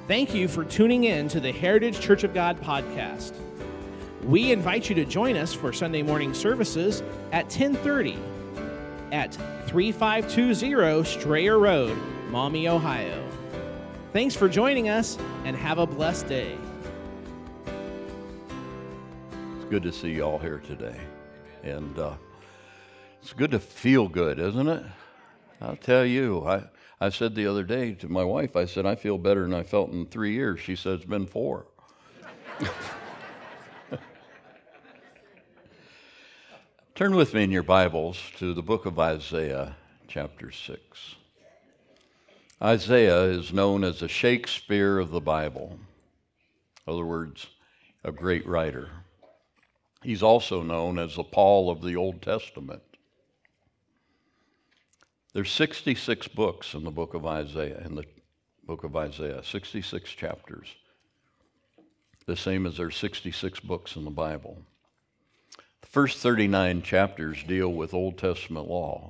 Thank you for tuning in to the Heritage Church of God podcast. We invite you to join us for Sunday morning services at 10:30 at 3520 Strayer Road, Maumee, Ohio. Thanks for joining us, and have a blessed day. It's good to see you all here today. And it's good to feel good, isn't it? I'll tell you, I said the other day to my wife, I said, I feel better than I felt in 3 years. She said, it's been 4. Turn with me in your Bibles to the book of Isaiah, chapter 6. Isaiah is known as the Shakespeare of the Bible. In other words, a great writer. He's also known as the Paul of the Old Testament. There's 66 books in the book of Isaiah, 66 chapters. The same as there's 66 books in the Bible. The first 39 chapters deal with Old Testament law.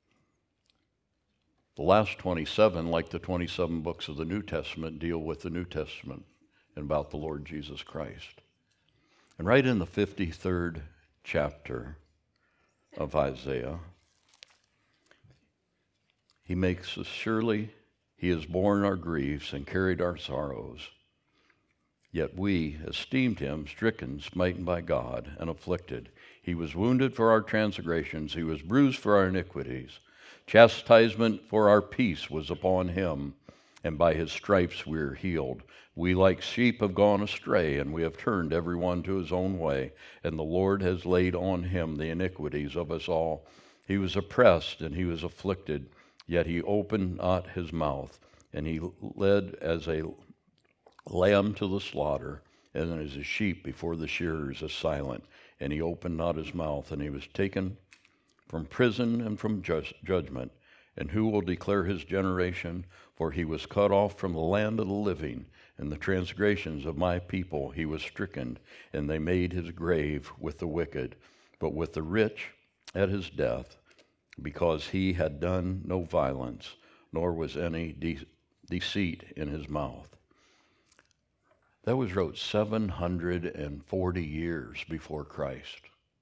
The last 27, like the 27 books of the New Testament, deal with the New Testament and about the Lord Jesus Christ. And right in the 53rd chapter of Isaiah, he makes us, surely he has borne our griefs and carried our sorrows. Yet we esteemed him stricken, smitten by God, and afflicted. He was wounded for our transgressions, he was bruised for our iniquities. Chastisement for our peace was upon him, and by his stripes we are healed. We like sheep have gone astray, and we have turned every one to his own way, and the Lord has laid on him the iniquities of us all. He was oppressed and he was afflicted, yet he opened not his mouth, and he led as a lamb to the slaughter, and as a sheep before the shearers is silent, and he opened not his mouth, and he was taken from prison and from judgment. And who will declare his generation? For he was cut off from the land of the living, and the transgressions of my people he was stricken, and they made his grave with the wicked, but with the rich at his death, because he had done no violence, nor was any deceit in his mouth. That was wrote 740 years before Christ.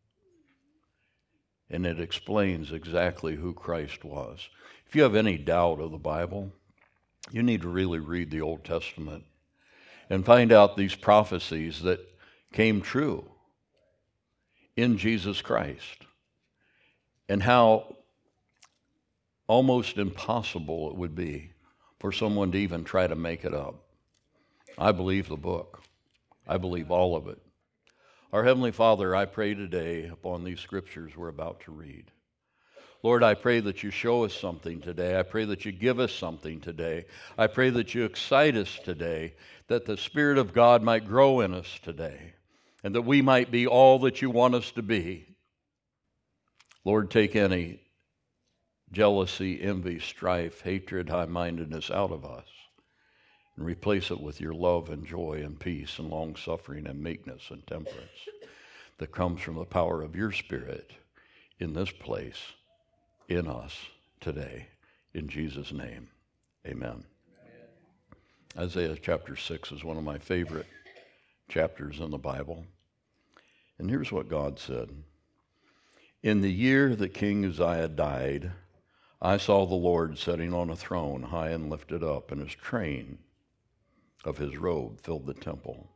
And it explains exactly who Christ was. If you have any doubt of the Bible, you need to really read the Old Testament and find out these prophecies that came true in Jesus Christ, and how almost impossible it would be for someone to even try to make it up. I believe the book. I believe all of it. Our Heavenly Father, I pray today upon these scriptures we're about to read. Lord, I pray that you show us something today. I pray that you give us something today. I pray that you excite us today, that the Spirit of God might grow in us today, and that we might be all that you want us to be. Lord, take any jealousy, envy, strife, hatred, high-mindedness out of us, and replace it with your love and joy and peace and long-suffering and meekness and temperance that comes from the power of your Spirit in this place, in us today. In Jesus' name, amen. Isaiah chapter 6 is one of my favorite chapters in the Bible. And here's what God said. In the year that King Uzziah died, I saw the Lord sitting on a throne, high and lifted up, and his train of his robe filled the temple.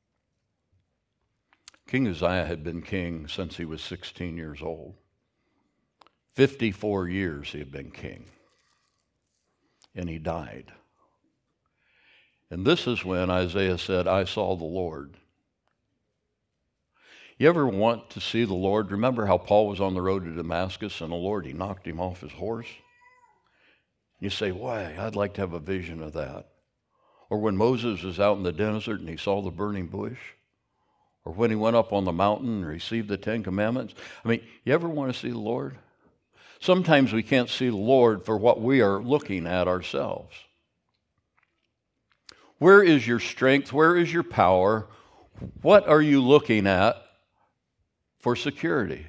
King Uzziah had been king since he was 16 years old. 54 years he had been king. And he died. And this is when Isaiah said, I saw the Lord. You ever want to see the Lord? Remember how Paul was on the road to Damascus and the Lord, he knocked him off his horse? You say, why? I'd like to have a vision of that. Or when Moses was out in the desert and he saw the burning bush? Or when he went up on the mountain and received the 10 Commandments? I mean, you ever want to see the Lord? Sometimes we can't see the Lord for what we are looking at ourselves. Where is your strength? Where is your power? What are you looking at for security?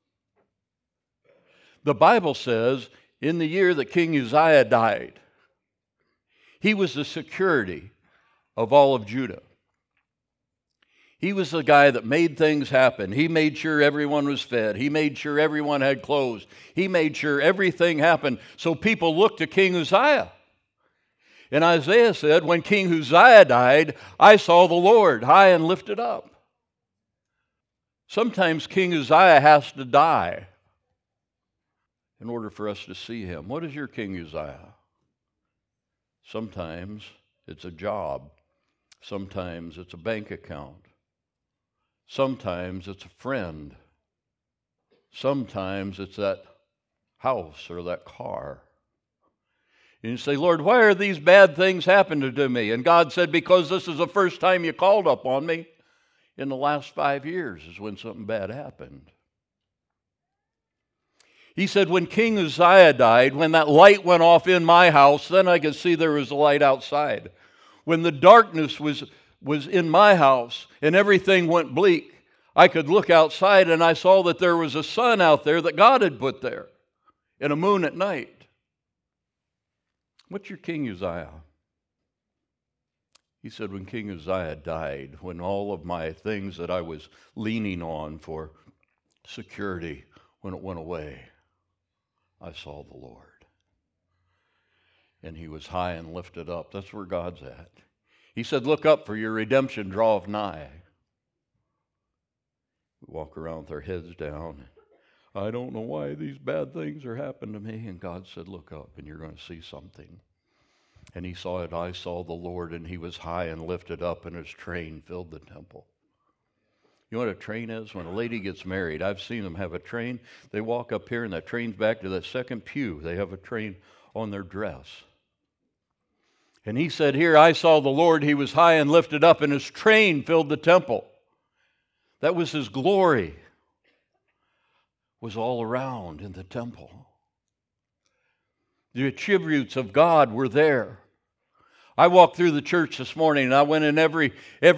The Bible says in the year that King Uzziah died, he was the security of all of Judah. He was the guy that made things happen. He made sure everyone was fed. He made sure everyone had clothes. He made sure everything happened. So people looked to King Uzziah. And Isaiah said, when King Uzziah died, I saw the Lord high and lifted up. Sometimes King Uzziah has to die in order for us to see him. What is your King Uzziah? Sometimes it's a job. Sometimes it's a bank account. Sometimes it's a friend. Sometimes it's that house or that car. And you say, Lord, why are these bad things happening to me? And God said, because this is the first time you called upon me in the last 5 years is when something bad happened. He said, when King Uzziah died, when that light went off in my house, then I could see there was a light outside. When the darkness was in my house and everything went bleak, I could look outside and I saw that there was a sun out there that God had put there and a moon at night. What's your King Uzziah? He said, when King Uzziah died, when all of my things that I was leaning on for security, when it went away, I saw the Lord. And he was high and lifted up. That's where God's at. He said, look up, for your redemption draweth nigh. We walk around with our heads down. I don't know why these bad things are happening to me. And God said, look up and you're going to see something. And he saw it. I saw the Lord, and he was high and lifted up, and his train filled the temple. You know what a train is? When a lady gets married, I've seen them have a train. They walk up here, and that train's back to that second pew. They have a train on their dress. And he said, here, I saw the Lord. He was high and lifted up, and his train filled the temple. That was his glory. Was all around in the temple. The attributes of God were there. I walked through the church this morning, and I went in every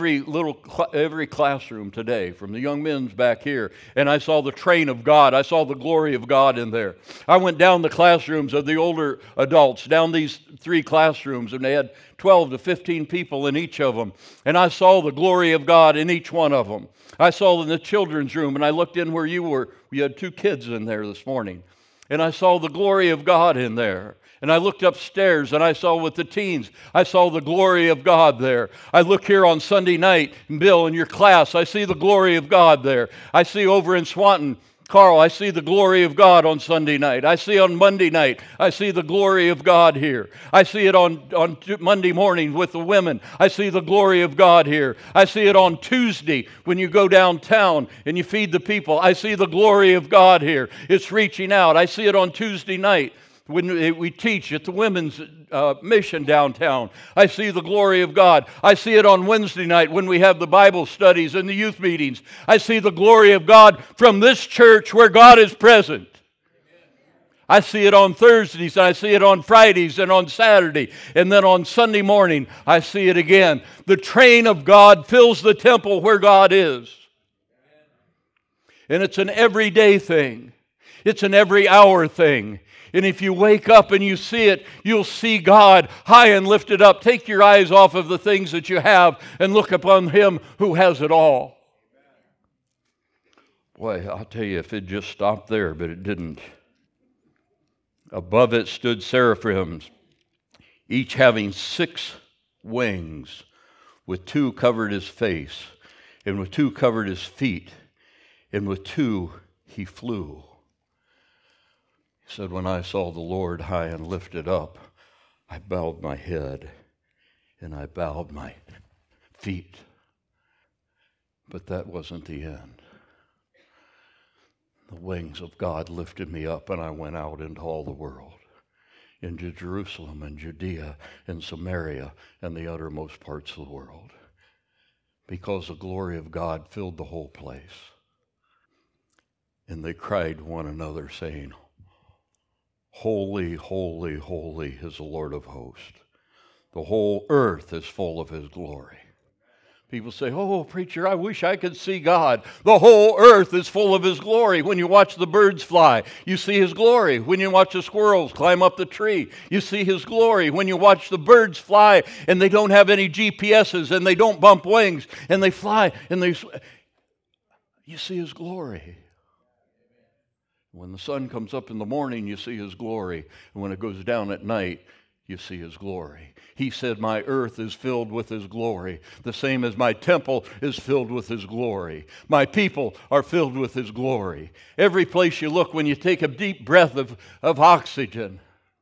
classroom today, from the young men's back here, and I saw the train of God. I saw the glory of God in there. I went down the classrooms of the older adults, down these 3 classrooms, and they had 12 to 15 people in each of them, and I saw the glory of God in each one of them. I saw in the children's room, and I looked in where you were. We had 2 kids in there this morning, and I saw the glory of God in there. And I looked upstairs and I saw with the teens, I saw the glory of God there. I look here on Sunday night, Bill, in your class, I see the glory of God there. I see over in Swanton, Carl, I see the glory of God on Sunday night. I see on Monday night, I see the glory of God here. I see it on Monday morning with the women. I see the glory of God here. I see it on Tuesday when you go downtown and you feed the people. I see the glory of God here. It's reaching out. I see it on Tuesday night when we teach at the women's mission downtown. I see the glory of God. I see it on Wednesday night when we have the Bible studies and the youth meetings. I see the glory of God from this church where God is present. I see it on Thursdays, and I see it on Fridays and on Saturday, and then on Sunday morning I see it again. The train of God fills the temple where God is. And it's an everyday thing. It's an every hour thing. And if you wake up and you see it, you'll see God high and lifted up. Take your eyes off of the things that you have and look upon Him who has it all. Boy, I'll tell you, if it just stopped there, but it didn't. Above it stood seraphims, each having 6 wings. With 2 covered his face, and with 2 covered his feet, and with 2 he flew. He said, when I saw the Lord high and lifted up, I bowed my head and I bowed my feet. But that wasn't the end. The wings of God lifted me up, and I went out into all the world, into Jerusalem and Judea and Samaria and the uttermost parts of the world, because the glory of God filled the whole place. And they cried one another, saying, Holy, holy, holy is the Lord of hosts. The whole earth is full of His glory. People say, oh, preacher, I wish I could see God. The whole earth is full of His glory. When you watch the birds fly, you see His glory. When you watch the squirrels climb up the tree, you see His glory. When you watch the birds fly and they don't have any GPSs and they don't bump wings and they fly and you see His glory. When the sun comes up in the morning, you see His glory. And when it goes down at night, you see His glory. He said, my earth is filled with His glory, the same as my temple is filled with His glory. My people are filled with His glory. Every place you look, when you take a deep breath of oxygen,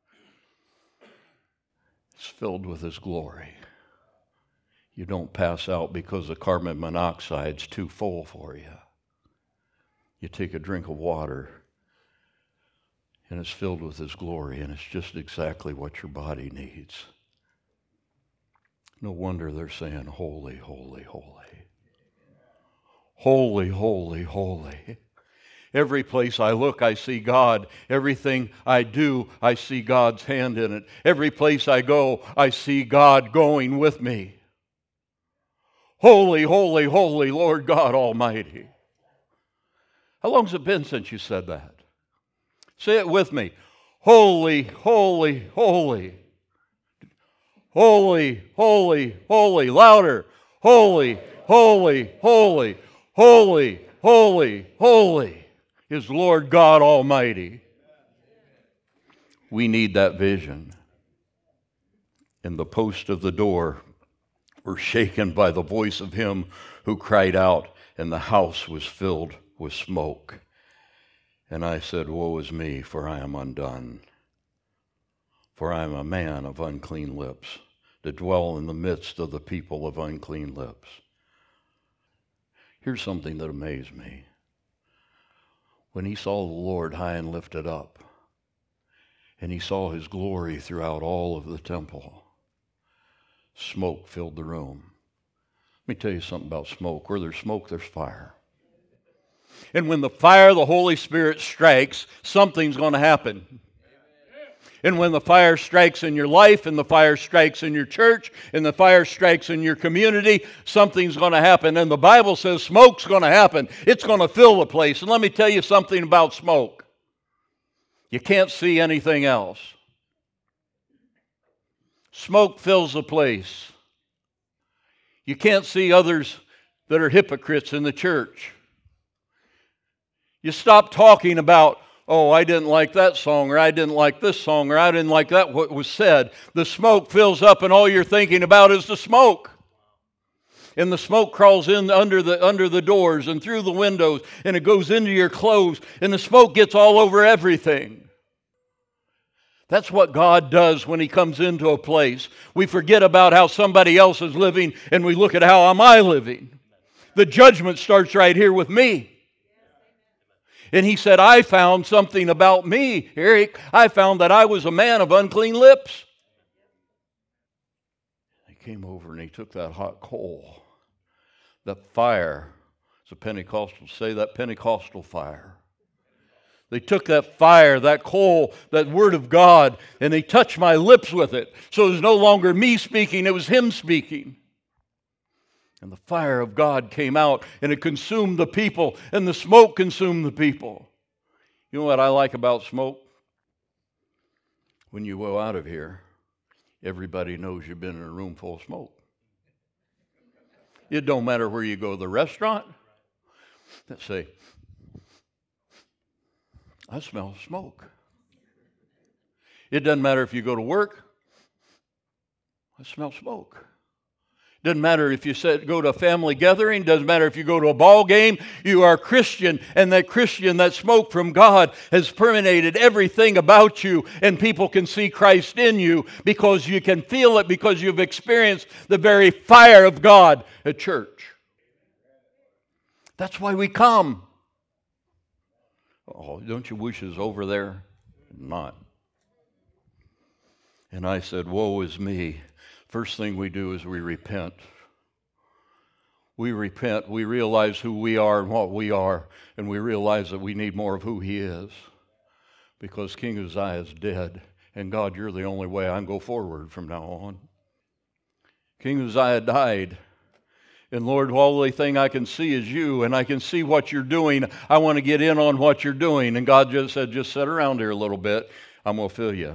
it's filled with His glory. You don't pass out because the carbon monoxide's too full for you. You take a drink of water, and it's filled with His glory, and it's just exactly what your body needs. No wonder they're saying, holy, holy, holy. Holy, holy, holy. Every place I look, I see God. Everything I do, I see God's hand in it. Every place I go, I see God going with me. Holy, holy, holy, Lord God Almighty. How long's it been since you said that? Say it with me. Holy, holy, holy. Holy, holy, holy. Louder. Holy, holy, holy. Holy, holy, holy is Lord God Almighty. We need that vision. And the posts of the door were shaken by the voice of him who cried out, and the house was filled with smoke. And I said, woe is me, for I am undone. For I am a man of unclean lips, to dwell in the midst of the people of unclean lips. Here's something that amazed me. When he saw the Lord high and lifted up, and he saw His glory throughout all of the temple, smoke filled the room. Let me tell you something about smoke. Where there's smoke, there's fire. And when the fire of the Holy Spirit strikes, something's going to happen. And when the fire strikes in your life, and the fire strikes in your church, and the fire strikes in your community, something's going to happen. And the Bible says smoke's going to happen. It's going to fill the place. And let me tell you something about smoke. You can't see anything else. Smoke fills the place. You can't see others that are hypocrites in the church. You stop talking about, oh, I didn't like that song, or I didn't like this song, or I didn't like that what was said. The smoke fills up, and all you're thinking about is the smoke. And the smoke crawls in under the doors and through the windows, and it goes into your clothes, and the smoke gets all over everything. That's what God does when He comes into a place. We forget about how somebody else is living, and we look at how am I living. The judgment starts right here with me. And He said, I found something about me, Eric. I found that I was a man of unclean lips. He came over and He took that hot coal, that fire. It's a Pentecostal, say that Pentecostal fire. They took that fire, that coal, that Word of God, and they touched my lips with it. So it was no longer me speaking, it was Him speaking. And the fire of God came out, and it consumed the people, and the smoke consumed the people. You know what I like about smoke? When you go out of here, everybody knows you've been in a room full of smoke. It don't matter where you go to the restaurant. Let's say, I smell smoke. It doesn't matter if you go to work. I smell smoke. Doesn't matter if you go to a family gathering. Doesn't matter if you go to a ball game. You are a Christian, and that smoke from God has permeated everything about you, and people can see Christ in you because you can feel it, because you've experienced the very fire of God at church. That's why we come. Oh, don't you wish it was over there? Not. And I said, woe is me. First thing we do is we repent. We repent. We realize who we are and what we are, and we realize that we need more of who He is, because King Uzziah is dead, and God, You're the only way I can go forward from now on. King Uzziah died, And Lord, the only thing I can see is you, and I can see what you're doing. I want to get in on what you're doing. And God just said, just sit around here a little bit. I'm going to fill you.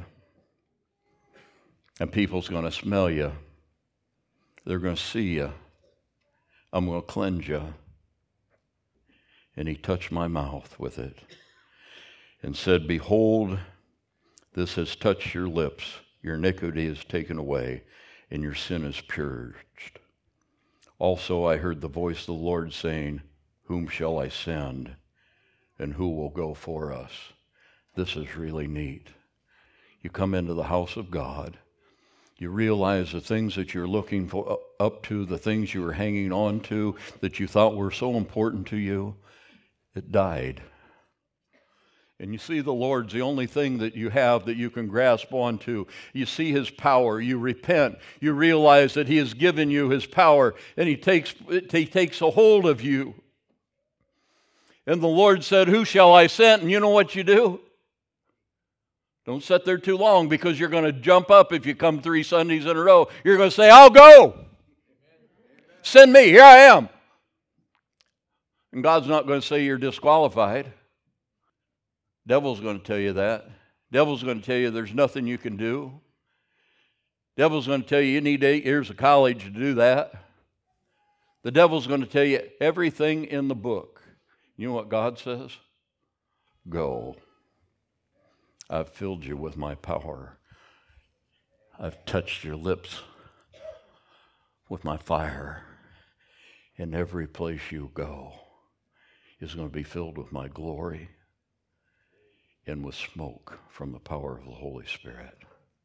And people's going to smell you. They're going to see you. I'm going to cleanse you. And he touched my mouth with it and said, behold, this has touched your lips. Your iniquity is taken away, and your sin is purged. Also I heard the voice of the Lord saying, whom shall I send, and who will go for us? This is really neat. You come into the house of God. You realize the things that you're looking for, up to, the things you were hanging on to, that you thought were so important to you, it died. And you see the Lord's the only thing that you have that you can grasp onto. You see his power. You repent. You realize that he has given you his power, and he takes a hold of you. And the Lord said, who shall I send? And you know what you do? Don't sit there too long, because you're going to jump up if you come 3 Sundays in a row. You're going to say, I'll go. Send me. Here I am. And God's not going to say you're disqualified. Devil's going to tell you that. Devil's going to tell you there's nothing you can do. Devil's going to tell you need 8 years of college to do that. The devil's going to tell you everything in the book. You know what God says? Go. I've filled you with my power. I've touched your lips with my fire. And every place you go is going to be filled with my glory and with smoke from the power of the Holy Spirit.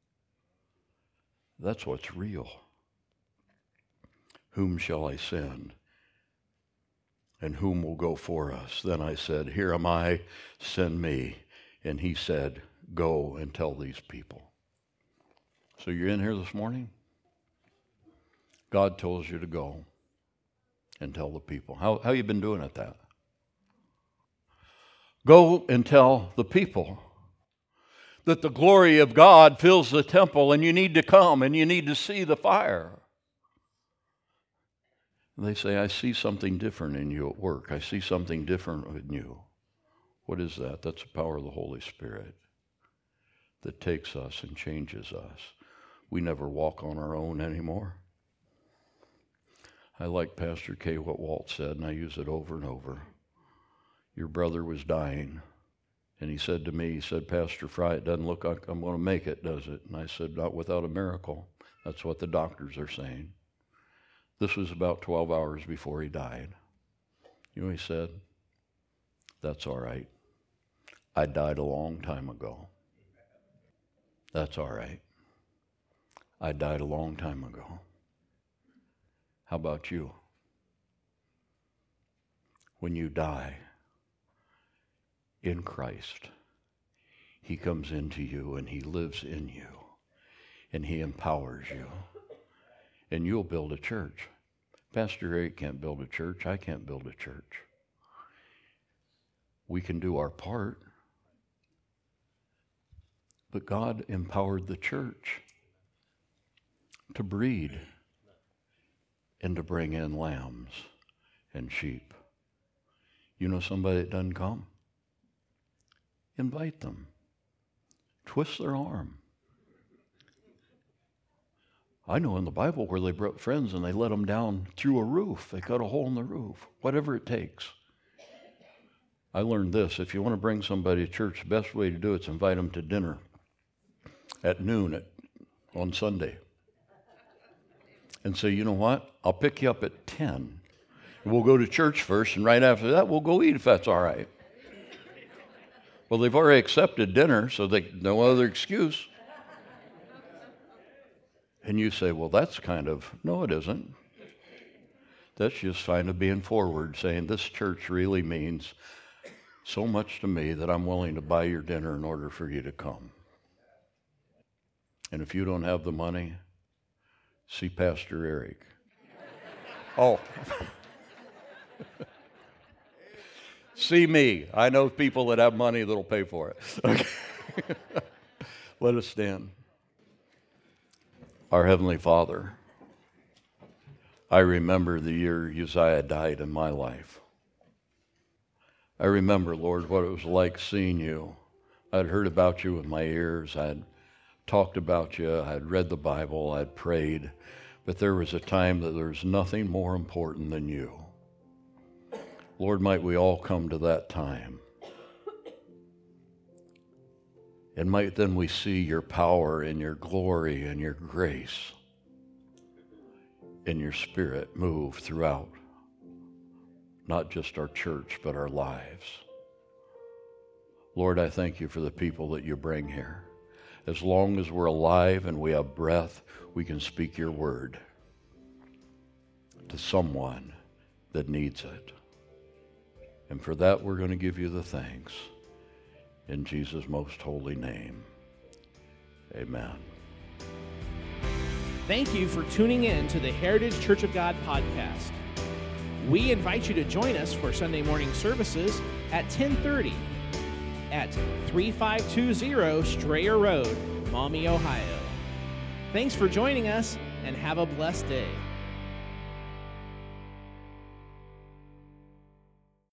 That's what's real. Whom shall I send? And whom will go for us? Then I said, here am I, send me. And he said, go and tell these people. So you're in here this morning? God tells you to go and tell the people. How you been doing at that? Go and tell the people that the glory of God fills the temple, and you need to come and you need to see the fire. And they say, I see something different in you at work. I see something different in you. What is that? That's the power of the Holy Spirit that takes us and changes us. We never walk on our own anymore. I like Pastor K, what Walt said, and I use it over and over. Your brother was dying, and he said to me, he said, Pastor Fry, it doesn't look like I'm going to make it, does it? And I said, not without a miracle. That's what the doctors are saying. This was about 12 hours before he died. You know what he said? That's all right. I died a long time ago. That's all right. I died a long time ago. How about you? When you die in Christ, he comes into you and he lives in you and he empowers you. And you'll build a church. Pastor Eric can't build a church. I can't build a church. We can do our part. But God empowered the church to breed and to bring in lambs and sheep. You know somebody that doesn't come? Invite them. Twist their arm. I know in the Bible where they brought friends and they let them down through a roof. They cut a hole in the roof. Whatever it takes. I learned this. If you want to bring somebody to church, the best way to do it is invite them to dinner at noon on Sunday. And say, you know what? I'll pick you up at 10. We'll go to church first, and right after that, we'll go eat if that's all right. Well, they've already accepted dinner, so no other excuse. And you say, well, that's no, it isn't. That's just kind of being forward, saying this church really means so much to me that I'm willing to buy your dinner in order for you to come. And if you don't have the money, see Pastor Eric. Oh. See me. I know people that have money that'll pay for it. Okay. Let us stand. Our Heavenly Father, I remember the year Uzziah died in my life. I remember, Lord, what it was like seeing you. I'd heard about you with my ears. I'd talked about you. I'd read the Bible. I'd prayed. But there was a time that there's nothing more important than you. Lord, might we all come to that time. And might then we see your power and your glory and your grace and your Spirit move throughout, not just our church, but our lives. Lord, I thank you for the people that you bring here. As long as we're alive and we have breath, we can speak your word to someone that needs it. And for that, we're going to give you the thanks. In Jesus' most holy name, amen. Thank you for tuning in to the Heritage Church of God podcast. We invite you to join us for Sunday morning services at 10:30 at 3520 Strayer Road, Maumee, Ohio. Thanks for joining us, and have a blessed day.